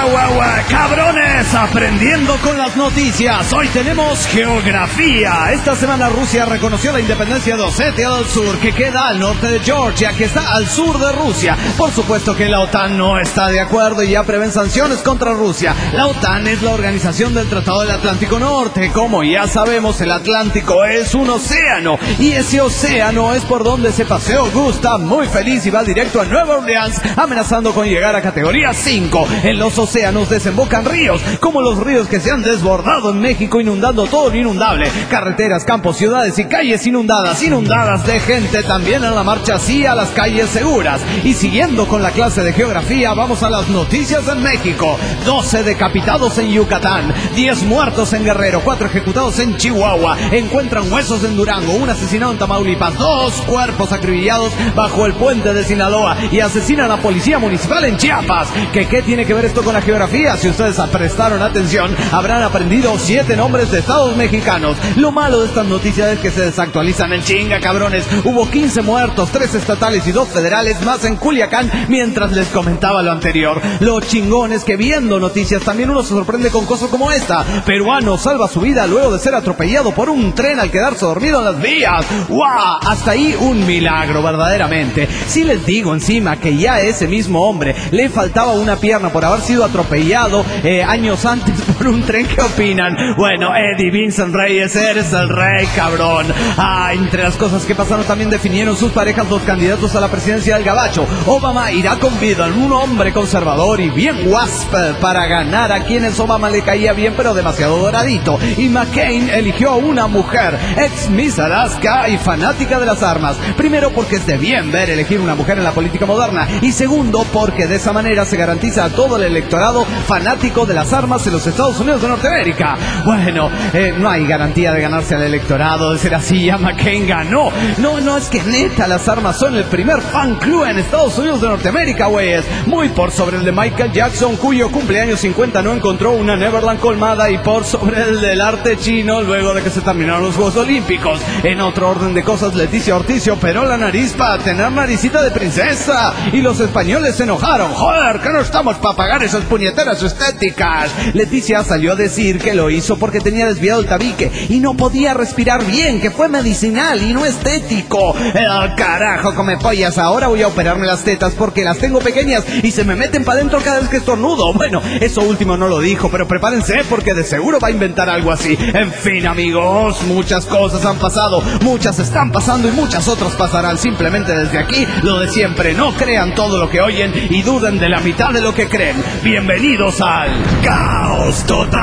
Cabrones, aprendiendo con las noticias. Hoy tenemos geografía. Esta semana Rusia reconoció la independencia de Osetia del Sur, que queda al norte de Georgia, que está al sur de Rusia. Por supuesto que la OTAN no está de acuerdo y ya prevén sanciones contra Rusia. La OTAN es la organización del Tratado del Atlántico Norte. Como ya sabemos, el Atlántico es un océano, y ese océano es por donde se paseó Gustav, muy feliz, y va directo a Nueva Orleans, amenazando con llegar a categoría 5. En los océanos desembocan ríos, como los ríos que se han desbordado en México, inundando todo lo inundable: carreteras, campos, ciudades y calles inundadas de gente. También en la marcha sí a las calles seguras. Y siguiendo con la clase de geografía, vamos a las noticias en México. 12 decapitados en Yucatán, 10 muertos en Guerrero, 4 ejecutados en Chihuahua, encuentran huesos en Durango, un asesinado en Tamaulipas, 2 cuerpos acribillados bajo el puente de Sinaloa, y asesinan a policía municipal en Chiapas. ¿Qué tiene que ver esto con la geografía? Si ustedes prestaron atención, habrán aprendido 7 nombres de estados mexicanos. Lo malo de estas noticias es que se desactualizan en chinga, cabrones. Hubo 15 muertos, 3 estatales y 2 federales más en Culiacán, mientras les comentaba lo anterior. Lo chingón es que viendo noticias también uno se sorprende con cosas como esta: peruano salva su vida luego de ser atropellado por un tren al quedarse dormido en las vías. ¡Guau! Hasta ahí un milagro, verdaderamente. Si les digo encima que ya ese mismo hombre le faltaba una pierna por haber sido atropellado años antes por un tren, ¿qué opinan? Bueno, Eddie Vincent Reyes, eres el rey, cabrón. Entre las cosas que pasaron, también definieron sus parejas los candidatos a la presidencia del gabacho. Obama irá con Biden, un hombre conservador y bien wasp, para ganar a quienes Obama le caía bien pero demasiado doradito. Y McCain eligió a una mujer, ex Miss Alaska y fanática de las armas. Primero, porque es de bien ver elegir una mujer en la política moderna, y segundo, porque de esa manera se garantiza a todo el electorado fanático de las armas en los Estados Unidos de Norteamérica. Bueno, no hay garantía de ganarse al electorado de ser así. Ya McCain ganó. No, es que neta las armas son el primer fan club en Estados Unidos de Norteamérica, güeyes. Muy por sobre el de Michael Jackson, cuyo cumpleaños 50 no encontró una Neverland colmada, y por sobre el del arte chino luego de que se terminaron los Juegos Olímpicos. En otro orden de cosas, Leticia Ortiz operó la nariz para tener naricita de princesa, y los españoles se enojaron. Joder, que no estamos para pagar esas puñeteras estéticas. Leticia salió a decir que lo hizo porque tenía desviado el tabique y no podía respirar bien, que fue medicinal y no estético. Carajo, come pollas, ahora voy a operarme las tetas porque las tengo pequeñas y se me meten para adentro cada vez que estornudo. Bueno, eso último no lo dijo, pero prepárense porque de seguro va a inventar algo así. En fin, amigos, muchas cosas han pasado, muchas están pasando y muchas otras pasarán. Simplemente desde aquí, lo de siempre: no crean todo lo que oyen y duden de la mitad de lo que creen. Bienvenidos al Caos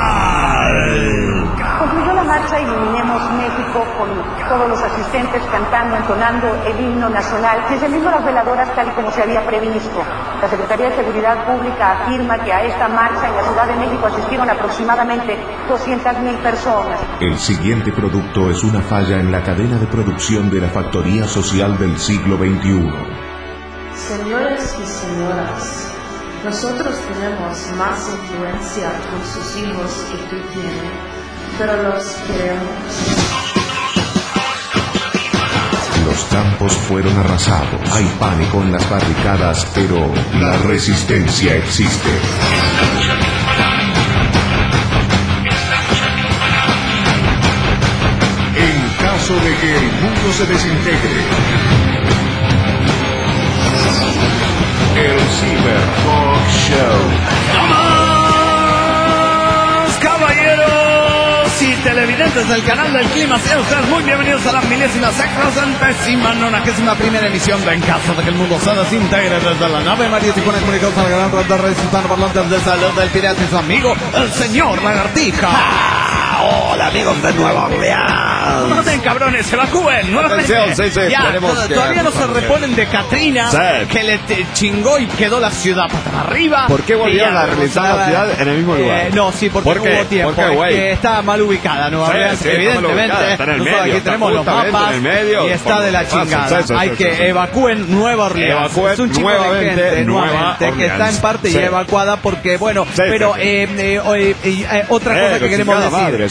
Total. Concluyó la marcha Iluminemos México con todos los asistentes cantando, entonando el himno nacional. Desde mismo las veladoras, tal y como se había previsto. La Secretaría de Seguridad Pública afirma que a esta marcha en la Ciudad de México asistieron aproximadamente 200,000 personas. El siguiente producto es una falla en la cadena de producción de la factoría social del siglo XXI. Señores y señoras, nosotros tenemos más influencia con sus hijos que tú tienes, pero los queremos. Los campos fueron arrasados. Hay pánico en las barricadas, pero la resistencia existe. En caso de que el mundo se desintegre, el Cyber Talk Show. ¡Vamos, caballeros y televidentes del canal del Clima! Sean ustedes muy bienvenidos a la 1161ª emisión de En caso de que el mundo se desintegre, desde la nave María Tijuana, comunicados a la gran red de redes parlantes de salud del pirata y su amigo, el señor Lagartija. Hola, amigos de Nueva Orleans. No den, cabrones, evacúen nuevamente. Ya, todavía no se reponen de Katrina, que le chingó y quedó la ciudad para arriba. ¿Por qué volvieron a realizar la ciudad en el mismo lugar? No, sí, porque no hubo tiempo. Porque está mal ubicada Nueva Orleans, evidentemente. Está en el medio, aquí tenemos los mapas y está de la chingada. Hay que evacúen Nueva Orleans. Es un chico de gente nuevamente que está en parte ya evacuada porque, bueno, pero otra cosa que queremos decir.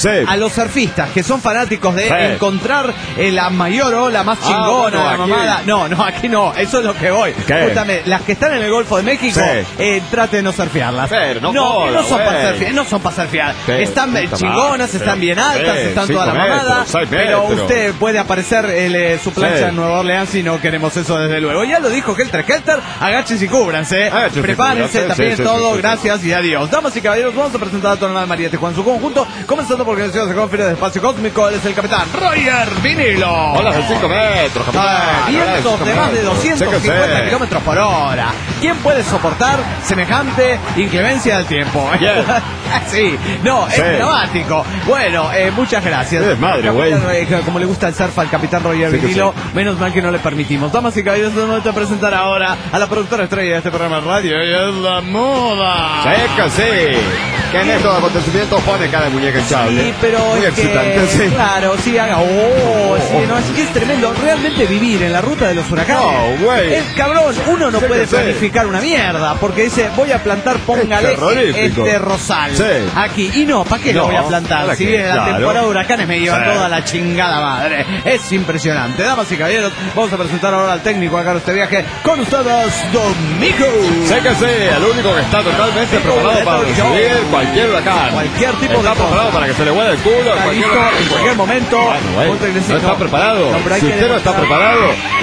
a los surfistas que son fanáticos de encontrar la mayor ola más chingona, la mamada. No, aquí no, eso es lo que voy. Justamente, las que están en el Golfo de México, trate de no surfearlas. No son para surfear. Están chingonas, están bien altas, están toda la mamada, pero usted puede aparecer su plancha en Nueva Orleans y no queremos eso desde luego. Ya lo dijo Helter, agáchense y cúbranse. Prepárense también todo, gracias y adiós. Damas y caballeros, vamos a presentar a Tonalá María Tijuana su conjunto, comenzando por Organización de Conferencia de Espacio Cósmico. Él es el capitán Roger Vinilo. Hola, de 5 metros, capitán. Vientos de más de 250 kilómetros por hora. ¿Quién puede soportar semejante inclemencia del tiempo? Sí, no, es dramático. Bueno, muchas gracias. Madre, güey. Como le gusta el surf al capitán Roger Vinilo, menos mal que no le permitimos. Damas y caballeros, vamos a presentar ahora a la productora estrella de este programa de radio, ella es la moda. Sí. Que en estos acontecimientos pone cada muñeca hinchable. Sí, pero muy excitante, sí. Claro, sí, haga. Es que es tremendo. Realmente vivir en la ruta de los huracanes. No, güey. Es cabrón. Uno no puede planificar una mierda. Porque dice, voy a plantar, póngale este rosal. Aquí. Y no, ¿para qué lo voy a plantar? Si viene la temporada de huracanes me lleva toda la chingada madre. Es impresionante. Damas y caballeros, vamos a presentar ahora al técnico acá de este viaje. Con ustedes, Domico. Sé que sí, el único que está totalmente preparado para recibir cualquier huracán. Cualquier tipo de está preparado para que se le huele el culo en cualquier momento. ¿No está preparado? Si usted no está preparado.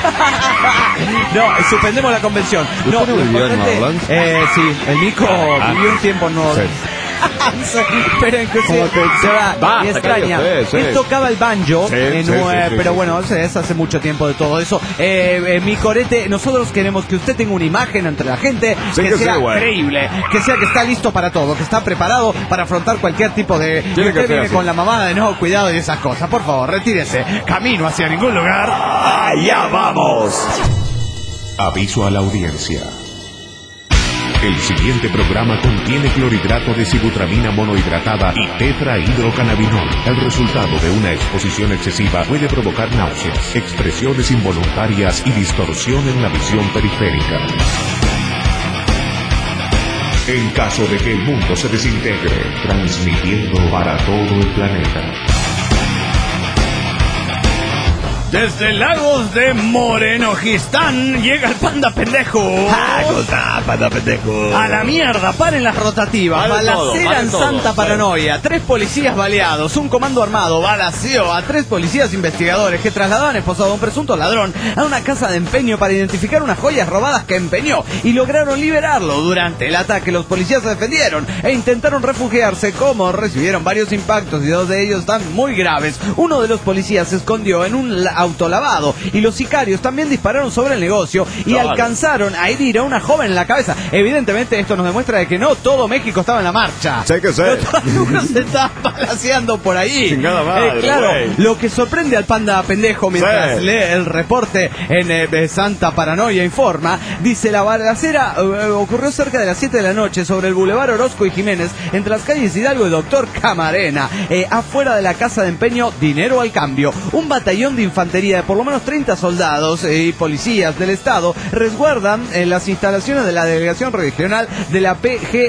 No, suspendemos la convención. No, lo importante, sí, el Nico vivió un tiempo en Nueva Orleans. Pero inclusive se va y extraña. Él tocaba el banjo, pero bueno, es hace mucho tiempo de todo eso. Mi corete, nosotros queremos que usted tenga una imagen entre la gente que sea creíble, que sea que está listo para todo, que está preparado para afrontar cualquier tipo de... Usted viene con la mamada de no, cuidado y esas cosas. Por favor, retírese. Camino hacia ningún lugar. ¡Allá vamos! Aviso a la audiencia. El siguiente programa contiene clorhidrato de sibutramina monohidratada y tetrahidrocannabinol. El resultado de una exposición excesiva puede provocar náuseas, expresiones involuntarias y distorsión en la visión periférica. En caso de que el mundo se desintegre, transmitiendo para todo el planeta. Desde Lagos de Morenojistán llega el panda pendejo. Panda pendejo. A la mierda, paren las rotativas. Balacera en Santa Paranoia. 3 policías baleados. Un comando armado balaceó a 3 policías investigadores que trasladaban esposado a un presunto ladrón a una casa de empeño para identificar unas joyas robadas que empeñó y lograron liberarlo. Durante el ataque, los policías se defendieron e intentaron refugiarse, como recibieron varios impactos y 2 de ellos están muy graves. Uno de los policías se escondió en un autolavado y los sicarios también dispararon sobre el negocio y alcanzaron a herir a una joven en la cabeza. Evidentemente esto nos demuestra de que no todo México estaba en la marcha. Sé que sé. No se estaba balaceando por ahí. Chingada madre, claro, lo que sorprende al panda pendejo mientras lee el reporte en Santa Paranoia Informa, dice: la balacera ocurrió cerca de las 7 de la noche sobre el Boulevard Orozco y Jiménez, entre las calles Hidalgo y Doctor Camarena, afuera de la casa de empeño Dinero al Cambio. Un batallón de infantería de por lo menos 30 soldados y policías del estado resguardan las instalaciones de la delegación regional de la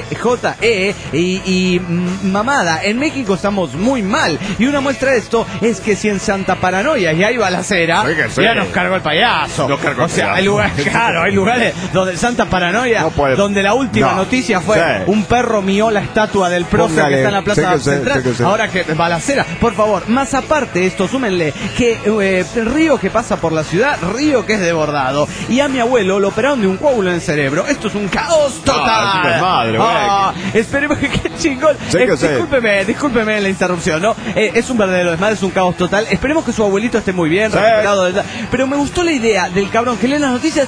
PGJE y mamada. En México estamos muy mal y una muestra de esto es que si en Santa Paranoia ya hay balacera, ya nos cargó el payaso. Hay lugares donde Santa Paranoia, donde la última noticia fue un perro mió la estatua del prócer que está en la plaza central. Ahora que balacera, por favor, más aparte esto, súmenle que río que pasa por la ciudad, río que es desbordado, y a mi abuelo lo operaron de un coágulo en el cerebro. Esto es un caos total. Esperemos que qué chingón. Discúlpeme la interrupción, ¿no? Es un verdadero desmadre, es un caos total. Esperemos que su abuelito esté muy bien, recuperado. Pero me gustó la idea del cabrón que lee las noticias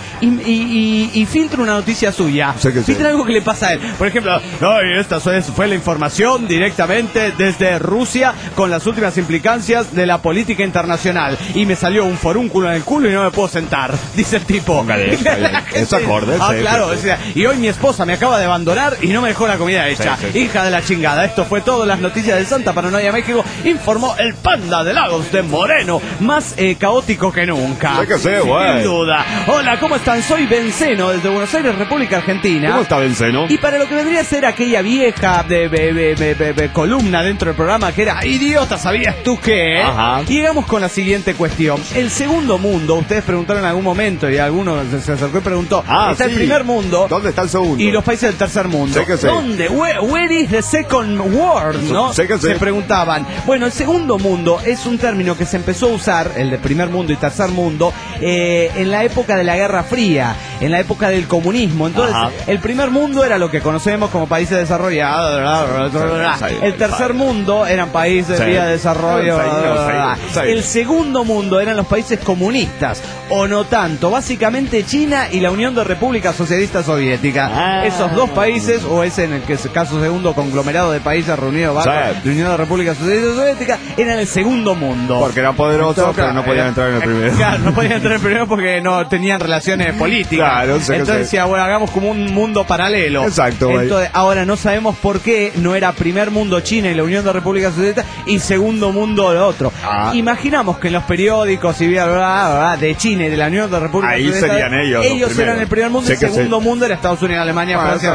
y filtra una noticia suya. Filtra algo que le pasa a él. Por ejemplo, esta fue la información directamente desde Rusia con las últimas implicancias de la política internacional. Y me salió un forúnculo en el culo y no me puedo sentar, dice el tipo. gente. Es acorde, sí, claro. sí. O sea, y hoy mi esposa me acaba de abandonar y no me dejó la comida hecha. Sí, sí. Hija de la chingada. Esto fue todo. Las noticias de Santa Paranoia México. Informó el Panda de Lagos de Moreno. Más caótico que nunca. Hay que ser, güey. Sin duda. Hola, ¿cómo están? Soy Benceno desde Buenos Aires, República Argentina. ¿Cómo está Benceno? Y para lo que vendría a ser aquella vieja de columna dentro del programa que era idiota, ¿sabías tú qué? Ajá. Llegamos con la siguiente cuestión. El segundo mundo, ustedes preguntaron en algún momento y alguno se acercó y preguntó, está sí. el primer mundo. ¿Dónde está el segundo? Y los países del tercer mundo. Sé que sé. ¿Dónde? Where is the second world? ¿No? Sé que sé. Se preguntaban. Bueno, el segundo mundo es un término que se empezó a usar, el de primer mundo y tercer mundo, en la época de la Guerra Fría, en la época del comunismo. Entonces, Ajá. el primer mundo era lo que conocemos como países desarrollados. El tercer mundo eran países de vía de desarrollo. El segundo mundo eran los países comunistas, o no tanto. Básicamente China y la Unión de Repúblicas Socialistas Soviéticas. Esos dos países, o ese en el que caso segundo conglomerado de países reunidos bajo la Unión de Repúblicas Socialistas Soviéticas, eran el segundo mundo. Porque eran poderosos, pero no podían entrar en el primero. Claro, no podían entrar en el primero porque no tenían relaciones políticas. Claro, entonces decía, bueno, hagamos como un mundo paralelo. Exacto, güey. Entonces, ahora no sabemos por qué no era primer mundo China y la Unión de Repúblicas Socialistas y segundo mundo lo otro. Imaginamos que en los periódicos y de China y de la Unión de República ahí Socialistas, serían ellos eran el primer mundo, el segundo mundo era Estados Unidos, Alemania, Francia,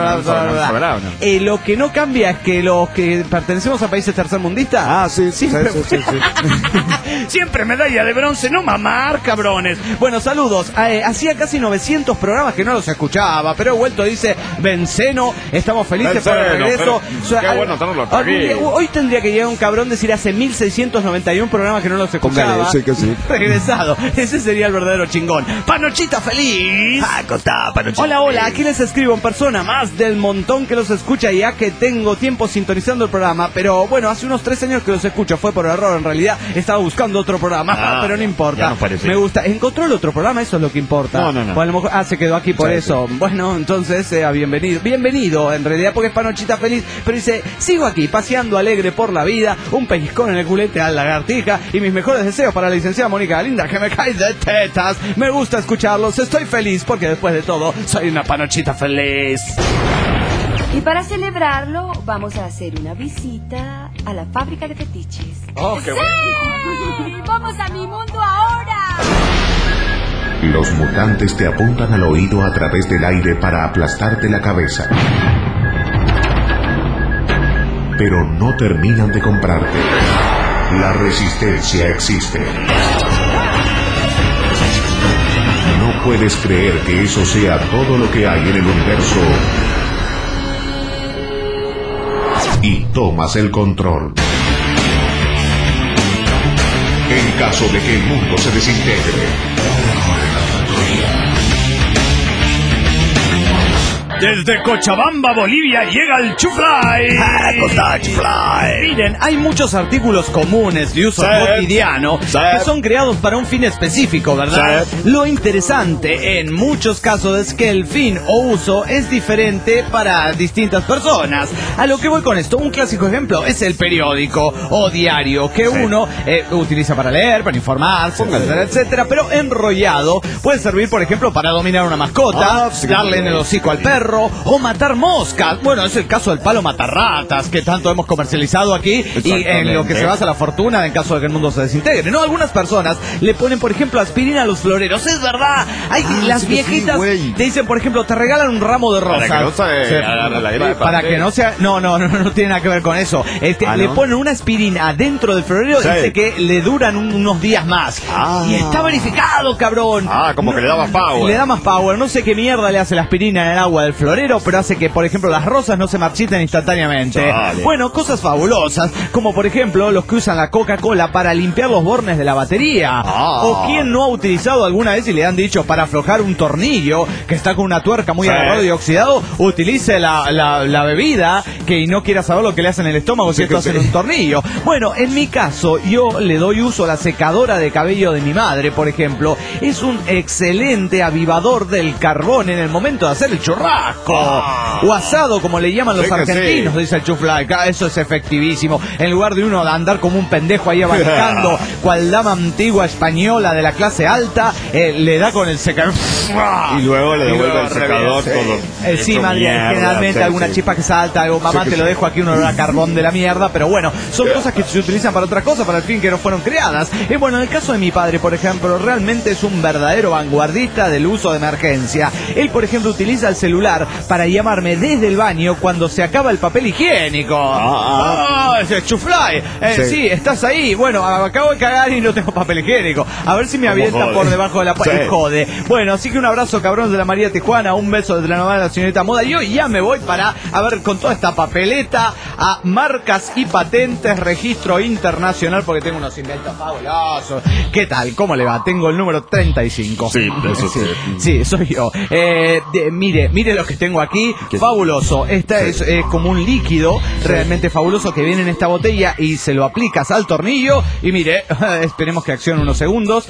lo que no cambia es que los que pertenecemos a países tercermundistas, siempre, siempre medalla de bronce, no mamar, cabrones. Bueno, saludos. Hacía casi 900 programas que no los escuchaba, pero he vuelto, dice Benceno, estamos felices por el regreso. Qué bueno tenerlo aquí. Hoy tendría que llegar un cabrón decir hace 1691 programas que no los escuchaba. Sí que sí. Regresado. Ese sería el verdadero chingón. Panochita feliz. Hola, hola, aquí les escribo en persona, más del montón que los escucha ya que tengo tiempo sintonizando el programa, pero bueno, hace unos 3 años que los escucho, fue por error, en realidad estaba buscando otro programa, pero no importa. Me gusta. ¿Encontró el otro programa? Eso es lo que importa. No. O a lo mejor, se quedó aquí por eso. Bueno, entonces sea bienvenido. Bienvenido, en realidad, porque es Panochita feliz, pero dice, sigo aquí, paseando alegre por la vida, un pellizcón en el culete a la lagartija y mis mejores deseos para la licenciada Mónica Linda, que me cae de tetas. Me gusta escucharlos, estoy feliz porque después de todo, soy una Panochita feliz. Y para celebrarlo, vamos a hacer una visita a la fábrica de fetiches. Qué bueno. ¡Sí! ¡Vamos a mi mundo ahora! Los mutantes te apuntan al oído a través del aire para aplastarte la cabeza. Pero no terminan de comprarte. La resistencia existe. No puedes creer que eso sea todo lo que hay en el universo. Y tomas el control. En caso de que el mundo se desintegre. Desde Cochabamba, Bolivia, llega el Chufly. Miren, hay muchos artículos comunes de uso cotidiano que son creados para un fin específico, ¿verdad? Lo interesante en muchos casos es que el fin o uso es diferente para distintas personas. A lo que voy con esto, un clásico ejemplo es el periódico o diario que uno utiliza para leer, para informarse, etcétera, etcétera, pero enrollado puede servir, por ejemplo, para dominar una mascota, darle en el hocico al perro, o matar moscas. Bueno, es el caso del palo matarratas que tanto hemos comercializado aquí y en lo que se basa la fortuna en caso de que el mundo se desintegre, ¿no? Algunas personas le ponen, por ejemplo, aspirina a los floreros. Es verdad. Hay las viejitas te dicen, por ejemplo, te regalan un ramo de rosas. Para que no se agarre la gripa. Para que no sea... No tiene nada que ver con eso. Le ponen una aspirina dentro del florero y dice que le duran unos días más. Y está verificado, cabrón. Como que le da más power. Le da más power. No sé qué mierda le hace la aspirina en el agua del florero, pero hace que, por ejemplo, las rosas no se marchiten instantáneamente. Bueno, cosas fabulosas, como por ejemplo los que usan la Coca-Cola para limpiar los bornes de la batería. O quien no ha utilizado alguna vez y le han dicho para aflojar un tornillo que está con una tuerca muy agarrado y oxidado, utilice la bebida que no quiera saber lo que le hace en el estómago si esto hace un tornillo. Bueno, en mi caso, yo le doy uso a la secadora de cabello de mi madre, por ejemplo. Es un excelente avivador del carbón en el momento de hacer el churrasco. churrasco. O asado, como le llaman los argentinos, dice el Chuflay. Eso es efectivísimo. En lugar de uno andar como un pendejo ahí abanicando, cual dama antigua española de la clase alta, le da con el secador. Y luego le devuelve el secador todo. Sí, madre, generalmente alguna chispa que salta, algo, mamá, te lo dejo aquí, un olor a carbón de la mierda, pero bueno, son cosas que se utilizan para otra cosa, para el fin que no fueron creadas. Y bueno, en el caso de mi padre, por ejemplo, realmente es un verdadero vanguardista del uso de emergencia. Él, por ejemplo, utiliza el celular para llamarme desde el baño cuando se acaba el papel higiénico. Ese Chuflay. Sí, estás ahí. Bueno, acabo de cagar y no tengo papel higiénico. A ver si me avienta por debajo de la puerta. Jode. Bueno, así que un abrazo, cabrones de la María Tijuana, un beso de la novela de la señorita Moda. Y hoy ya me voy para, a ver, con toda esta papeleta, a marcas y patentes, registro internacional, porque tengo unos inventos fabulosos. ¿Qué tal? ¿Cómo le va? Tengo el número 35. Sí, eso sí. Sí, soy yo. Mire lo que tengo aquí. Fabuloso. Esta es como un líquido realmente fabuloso que viene en esta botella y se lo aplicas al tornillo y mire, esperemos que accione unos segundos.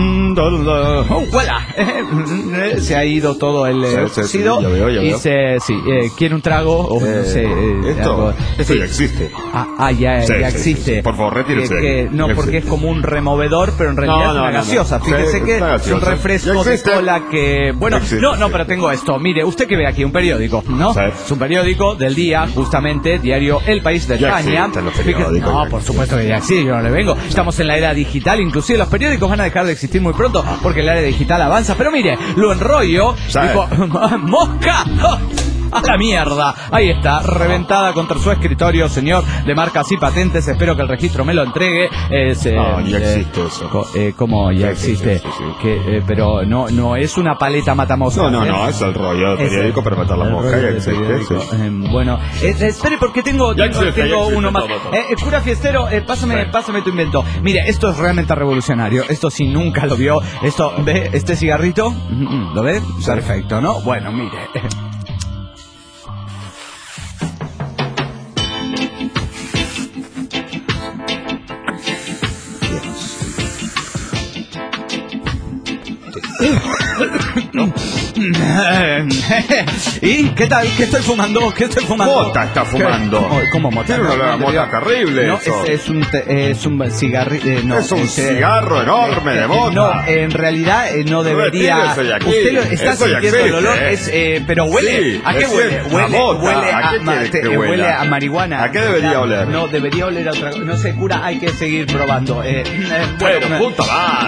¡Voilà! Se ha ido todo el óxido. Ya veo. Y ¿quiere un trago? O no sé. Esto ya existe. Ya existe. Sí. Por favor, retírese. No, porque es como un removedor, pero en realidad es una gaseosa. Fíjese que es un refresco de cola que... Bueno, no, pero tengo esto. Mire, usted que ve aquí un periódico, ¿no? Sí. Es un periódico del día, justamente, diario El País de España. No, por supuesto que ya existe, yo no le vengo. Estamos en la era digital, inclusive los periódicos van a dejar de existir muy pronto porque el área digital avanza. Pero mire, lo enrollo, tipo, ¡mosca! ¡A la mierda! Ahí está, reventada contra su escritorio, señor de marcas y patentes. Espero que el registro me lo entregue. Ya existe eso. ¿Cómo ya existe? Sí. Pero no es una paleta matamoscas. No, es el rollo de periódico para matar la mosca. Ya existe. Bueno, espere porque tengo uno más. Cura fiestero, pásame tu invento. Mire, esto es realmente revolucionario. Esto si nunca lo vio. Esto, ¿ve este cigarrito? ¿Lo ve? Perfecto, ¿no? Bueno, mire. ¿Y qué tal? ¿Qué estoy fumando? Mota está fumando. ¿Cómo mota? Tiene una mota terrible. No, es un cigarrillo. Es un cigarro enorme de mota. No, en realad no debería. Usted lo está sintiendo el olor, pero huele. ¿A qué huele? Huele a marihuana. ¿A qué debería oler? No, debería oler a otra cosa. No sé, cura, hay que seguir probando. Pero puta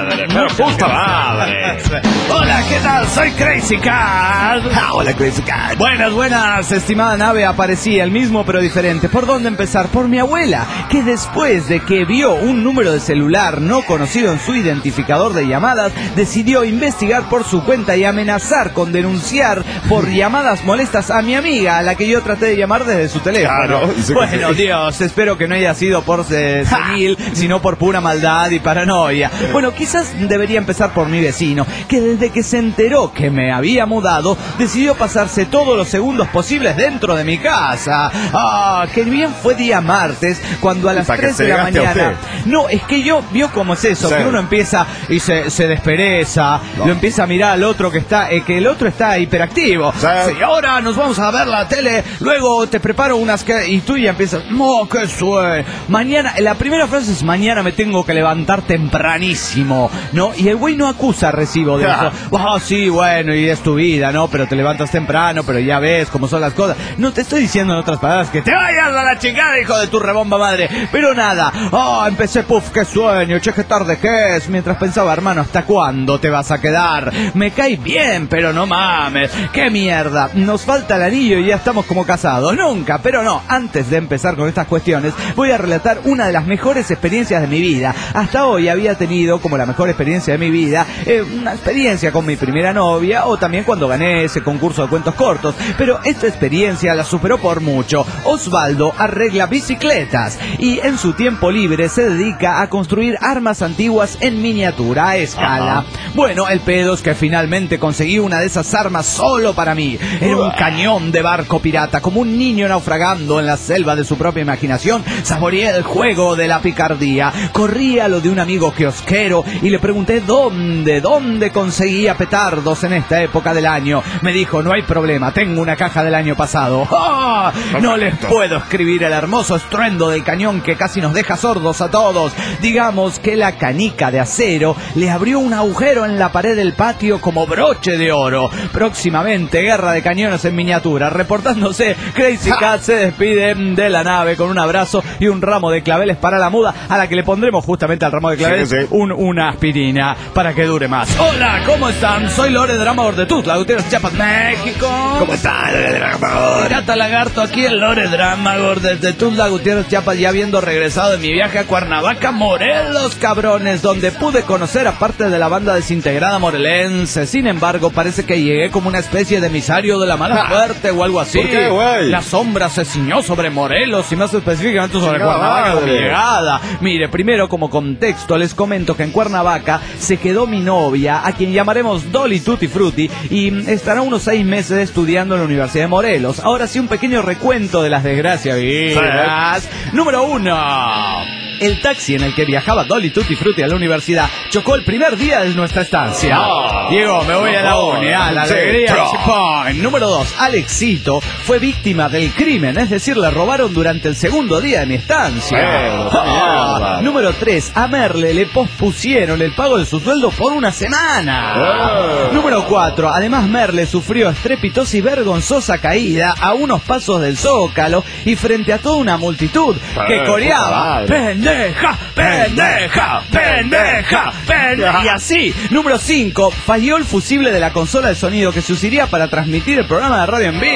madre. Hola, ¿qué tal? Soy Crazy Cat. Hola, Crazy Cat. Buenas, estimada nave. Aparecía el mismo pero diferente. ¿Por dónde empezar? Por mi abuela, que después de que vio un número de celular no conocido en su identificador de llamadas, decidió investigar por su cuenta y amenazar con denunciar por llamadas molestas a mi amiga, a la que yo traté de llamar desde su teléfono. Claro, bueno, Dios, espero que no haya sido por senil, sino por pura maldad y paranoia. Bueno, quizás debería empezar por mi vecino, que desde que se enteró que me había mudado, decidió pasarse todos los segundos posibles dentro de mi casa. Que bien fue día martes, cuando a las 3 de la mañana... No, es que vio cómo es eso, que uno empieza y se despereza, lo empieza a mirar al otro que el otro está hiperactivo. Sí, ahora nos vamos a ver la tele, luego te preparo unas... Y tú ya empiezas, qué suerte. Mañana, la primera frase es, mañana me tengo que levantar tempranísimo, ¿no? Y el güey no acusa recibo de eso. Sí, bueno, y es tu vida, ¿no? Pero te levantas temprano, pero ya ves cómo son las cosas. No te estoy diciendo en otras palabras que te vayas a la chingada, hijo de tu rebomba madre. Pero nada, empecé, qué sueño, qué tarde que es. Mientras pensaba, hermano, ¿hasta cuándo te vas a quedar? Me cae bien, pero no mames. ¡Qué mierda! Nos falta el anillo y ya estamos como casados. Nunca, pero no. Antes de empezar con estas cuestiones, voy a relatar una de las mejores experiencias de mi vida. Hasta hoy había tenido como la mejor experiencia de mi vida una experiencia con mi primera novia, o también cuando gané ese concurso de cuentos cortos, pero esta experiencia la superó por mucho. Osvaldo arregla bicicletas y en su tiempo libre se dedica a construir armas antiguas en miniatura a escala. Bueno, el pedo es que finalmente conseguí una de esas armas solo para mí. Era un cañón de barco pirata, como un niño naufragando en la selva de su propia imaginación. Saboreé el juego de la picardía, corrí a lo de un amigo kiosquero y le pregunté dónde conseguía petardos en esta época época del año. Me dijo, no hay problema, tengo una caja del año pasado. ¡Oh! No les puedo escribir el hermoso estruendo del cañón que casi nos deja sordos a todos. Digamos que la canica de acero le abrió un agujero en la pared del patio como broche de oro. Próximamente, guerra de cañones en miniatura. Reportándose, Crazy Cat se despide de la nave con un abrazo y un ramo de claveles para la muda, a la que le pondremos justamente al ramo de claveles una aspirina para que dure más. Hola, ¿cómo están? Soy Lore Dramagor de Tuxtla Gutiérrez, Chiapas, México. ¿Cómo están, Lore Dramagor? Pirata Lagarto, aquí el Lore Dramagor desde Tuxtla Gutiérrez, Chiapas, ya habiendo regresado de mi viaje a Cuernavaca, Morelos, cabrones, donde pude conocer a parte de la banda desintegrada morelense. Sin embargo, parece que llegué como una especie de emisario de la mala suerte o algo así. ¿Por qué, güey? La sombra se ciñó sobre Morelos y más específicamente sobre Cuernavaca con mi llegada. Mire, primero como contexto les comento que en Cuernavaca se quedó mi novia, a quien llamaremos Dolly Tutti Frutti, y estará unos 6 meses estudiando en la Universidad de Morelos. Ahora sí, un pequeño recuento de las desgracias vividas. Número 1. El taxi en el que viajaba Dolly Tutti Frutti a la universidad chocó el primer día de nuestra estancia. Diego, me voy a la uni, la alegría. Número 2. Alexito fue víctima del crimen, es decir, le robaron durante el segundo día de mi estancia. Número 3. A Merle le pospusieron el pago de su sueldo por una semana. Número 4. Además, Merle sufrió estrepitosa y vergonzosa caída a unos pasos del Zócalo y frente a toda una multitud que coreaba pendeja, pendeja, pendeja, pendeja. Y así. Número 5. Falló el fusible de la consola de sonido que se usaría para transmitir el programa de radio en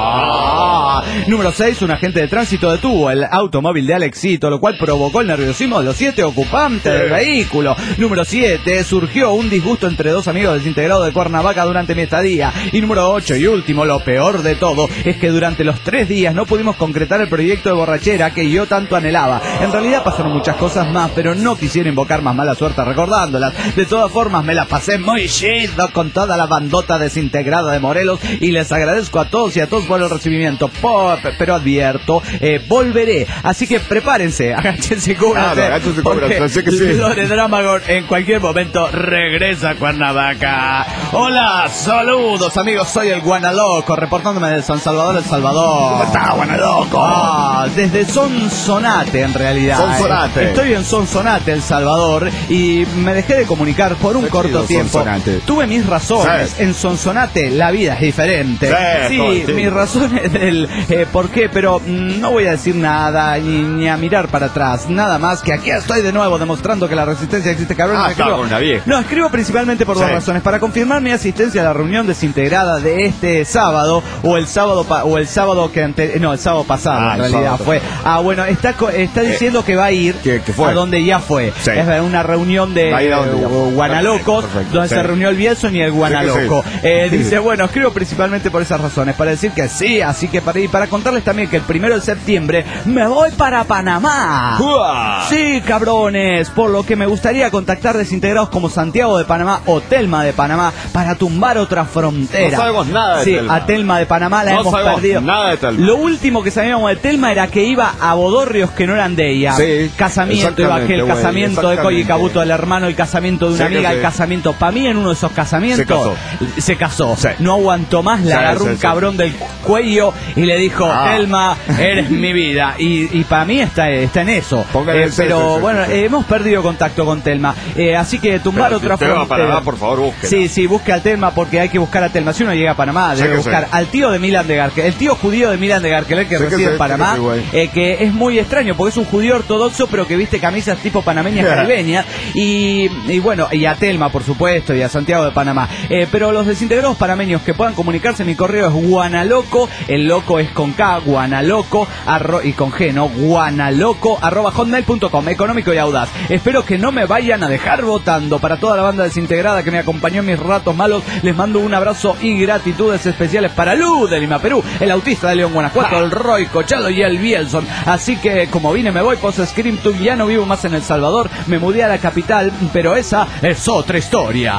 vivo. Número 6. Un agente de tránsito detuvo el automóvil de Alexito, lo cual provocó el nerviosismo de los 7 ocupantes del vehículo. Número 7. Surgió un disgusto entre 2 amigos desintegrados de Cuernavaca durante mi estadía. Y número 8 y último, lo peor de todo, es que durante los 3 días no pudimos concretar el proyecto de borrachera que yo tanto anhelaba. En realidad pasaron muchas cosas más, pero no quisiera invocar más mala suerte recordándolas. De todas formas, me la pasé muy chido con toda la bandota desintegrada de Morelos y les agradezco a todos y a todos por el recibimiento. Pero advierto, volveré. Así que prepárense, agáchense, cúbranse. Así que sí. Lore Dramagor en cualquier momento regresa a Cuernavaca. Hola, saludos amigos, soy el Guanaloco, reportándome de San Salvador, El Salvador. ¿Cómo está, Guanaloco? Desde Sonsonate en realidad. Sonsonate. Estoy en Sonsonate, El Salvador, y me dejé de comunicar por un corto tiempo. Sonsonate. Tuve mis razones. Sí. En Sonsonate la vida es diferente. Sí, mis razones del por qué, pero no voy a decir nada ni a mirar para atrás. Nada más que aquí estoy de nuevo demostrando que la resistencia existe, cabrón. Escribo principalmente por 2 razones. Para confirmar mi asistencia a la reunión desintegrada de este sábado, o el sábado el sábado pasado en realidad fue. Bueno, está diciendo que va a ir a donde ya fue. Es una reunión de Guanalocos, donde se reunió el Bielson y el Guanaloco. Dice, bueno, escribo principalmente por esas razones, para decir que sí, así que para contarles también que el 1 de septiembre me voy para Panamá. Sí, cabrones, por lo que me gustaría contactar desintegrados como Santiago de Panamá o Telma de Panamá para tumbar otra frontera. No sabemos nada de Telma. A Telma de Panamá la hemos perdido. Nada de Telma. Lo último que sabíamos de Telma era que iba a bodorrios que no eran de ella. Casamiento, iba aquel casamiento de Koji Kabuto del hermano, el casamiento de una amiga, el casamiento. Para mí, en uno de esos casamientos se casó. No aguantó más, le agarró un cabrón del cuello y le dijo, Telma, eres mi vida. Y para mí está en eso. Pero bueno, hemos perdido contacto con Telma. Así que tumbar otra frontera. Panamá, por favor, busque. Sí, busque a Telma, porque hay que buscar a Telma. Si uno llega a Panamá, debe buscar al tío de Milan de Garque, el tío judío de Milan de Garque, que reside en Panamá, que es muy extraño, porque es un judío ortodoxo, pero que viste camisas tipo panameñas, caribeñas, y bueno, y a Telma, por supuesto, y a Santiago de Panamá. Pero los desintegrados panameños que puedan comunicarse, mi correo es guanaloco, el loco es con K, guanaloco, y con G, ¿no? Guanaloco, @hotmail.com, económico y audaz. Espero que no me vayan a dejar votando. Para toda la banda desintegrada que me acompañó en mis ratos malos, les mando un abrazo y gratitudes especiales para Lu de Lima, Perú, el autista de León, Guanajuato, el Roy Cochalo y el Bielson. Así que, como vine, me voy post-Scream 2, ya no vivo más en El Salvador, me mudé a la capital, pero esa es otra historia.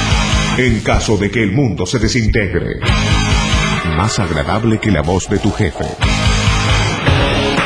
En caso de que el mundo se desintegre, más agradable que la voz de tu jefe.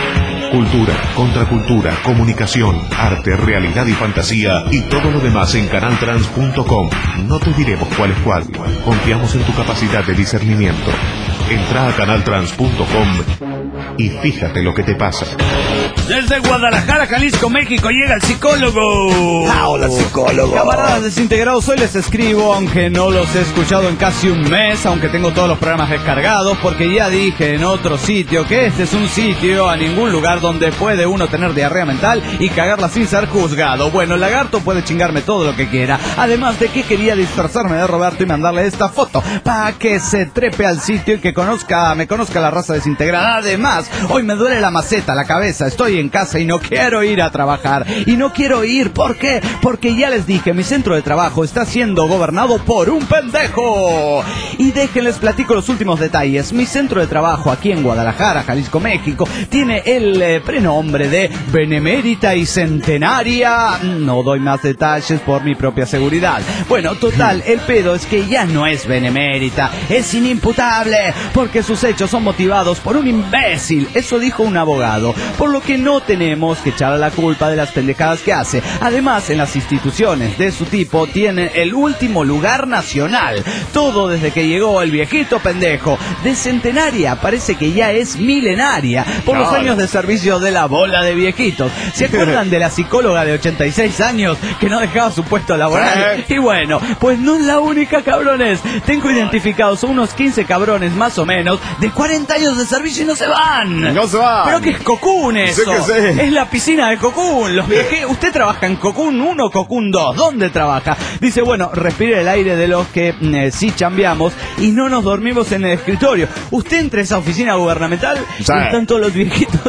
Cultura, contracultura, comunicación, arte, realidad y fantasía y todo lo demás en canaltrans.com. No te diremos cuál es cuál. Confiamos en tu capacidad de discernimiento. Entra a canaltrans.com y fíjate lo que te pasa. Desde Guadalajara, Jalisco, México, llega el psicólogo. Hola, psicólogo. Camaradas desintegrados, hoy les escribo, aunque no los he escuchado en casi un mes, aunque tengo todos los programas descargados, porque ya dije en otro sitio que este es un sitio a ningún lugar donde puede uno tener diarrea mental y cagarla sin ser juzgado. Bueno, el lagarto puede chingarme todo lo que quiera, además de que quería disfrazarme de Roberto y mandarle esta foto para que se trepe al sitio y que me conozca la raza desintegrada. Además, hoy me duele la maceta, la cabeza, estoy en casa y no quiero ir a trabajar. Y no quiero ir, ¿por qué? Porque ya les dije, mi centro de trabajo está siendo gobernado por un pendejo. Y déjenles platico los últimos detalles. Mi centro de trabajo aquí en Guadalajara, Jalisco, México, tiene el prenombre de Benemérita y Centenaria. No doy más detalles por mi propia seguridad. Bueno, total, el pedo es que ya no es benemérita, es inimputable, porque sus hechos son motivados por un imbécil. Eso dijo un abogado, por lo que no tenemos que echarle la culpa de las pendejadas que hace. Además, en las instituciones de su tipo tiene el último lugar nacional. Todo desde que llegó el viejito pendejo. De Centenaria parece que ya es milenaria por los años de servicio de la bola de viejitos. ¿Se acuerdan de la psicóloga de 86 años que no dejaba su puesto laboral? Y bueno, pues no es la única, cabrones. Tengo identificados unos 15 cabrones más o menos de 40 años de servicio y no se van. No se van. Pero que es Cocoon eso. Sí que sí. Es la piscina de Cocoon. Los viajeros, usted trabaja en Cocoon 1 o Cocoon 2. ¿Dónde trabaja? Dice, bueno, respire el aire de los que sí chambeamos y no nos dormimos en el escritorio. Usted entra a esa oficina gubernamental y están todos los viejitos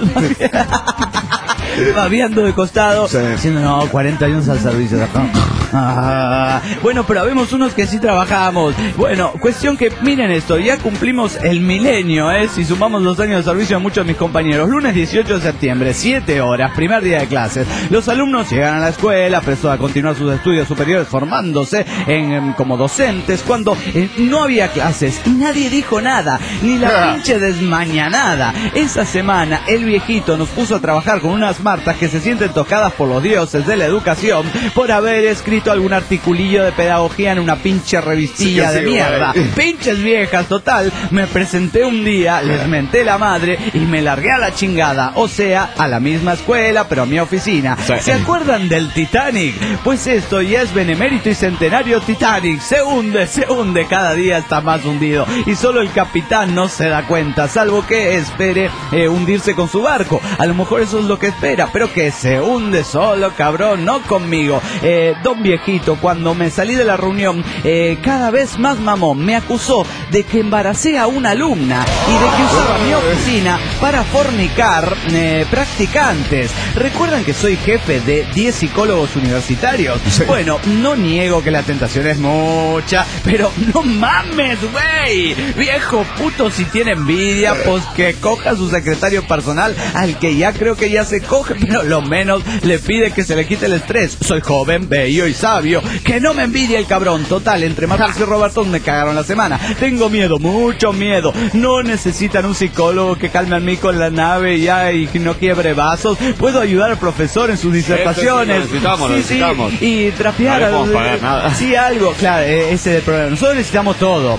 babeando de costado, diciendo, no, 40 años al servicio de acá. Bueno, pero habemos unos que sí trabajamos. Bueno, cuestión que, miren esto, ya cumplimos el milenio, si sumamos los años de servicio de muchos de mis compañeros. Lunes 18 de septiembre, 7 horas, primer día de clases. Los alumnos llegan a la escuela, presto a continuar sus estudios superiores formándose como docentes, cuando no había clases y nadie dijo nada, ni la pinche desmañanada. Esa semana el viejito nos puso a trabajar con unas martas que se sienten tocadas por los dioses de la educación por haber escrito algún articulillo de pedagogía en una pinche revistilla de mierda. Pinches viejas, total. Me presenté un día, les menté la madre y me largué a la chingada. O sea, a la misma escuela, pero a mi oficina. ¿Se acuerdan del Titanic? Pues esto ya es Benemérito y Centenario Titanic. Se hunde, cada día está más hundido. Y solo el capitán no se da cuenta, salvo que espere hundirse con su barco. A lo mejor eso es lo que espera, pero que se hunde solo, cabrón, no conmigo. Don viejito, cuando me salí de la reunión, cada vez más mamón, me acusó de que embaracé a una alumna y de que usaba mi oficina para fornicar practicantes. ¿Recuerdan que soy jefe de 10 psicólogos universitarios? Bueno, no niego que la tentación es mucha, pero no mames, güey. Viejo puto, si tiene envidia, pues que coja a su secretario personal, al que ya creo que ya se coge, pero lo menos le pide que se le quite el estrés. Soy joven, bello y sabio. Que no me envidie el cabrón. Total, entre Marcos y Roberto me cagaron la semana. Tengo miedo, mucho miedo. No necesitan un psicólogo que calme a mí con la nave ya y no quiebre vasos. Puedo ayudar al profesor en sus disertaciones. Necesitamos. Y trapear. No podemos pagar nada. Sí, algo. Claro, ese es el problema. Nosotros necesitamos todo.